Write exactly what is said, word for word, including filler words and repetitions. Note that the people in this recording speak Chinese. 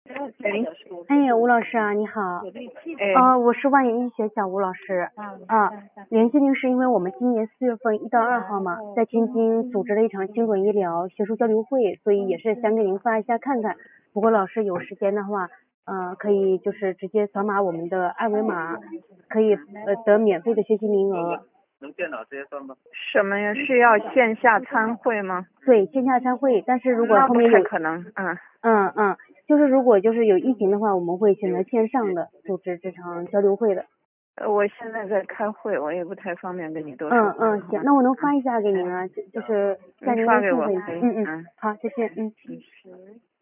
喂， 哎，吴老师啊，你好。 哎， 呃，我是万源医学小吴老师。啊，联系您是因为我们今年四月份一到二号嘛，在天津组织了一场精准医疗学术交流会，所以也是想给您发一下看看。不过老师有时间的话，呃，可以就是直接扫码我们的二维码，可以呃得免费的学习名额。 能电脑直接算吗？什么呀？是要线下参会吗？ 对，线下参会，但是如果那不后面有， 太可能，嗯。 嗯嗯，就是如果就是有疫情的话，我们会选择线上的组织这场交流会的。 呃，我现在在开会，我也不太方便跟你多说嗯话。 嗯，行，那我能发一下给您啊，就就是在您你发给微信可以。 我可以， 嗯嗯， 嗯。 好，再见，嗯。 其实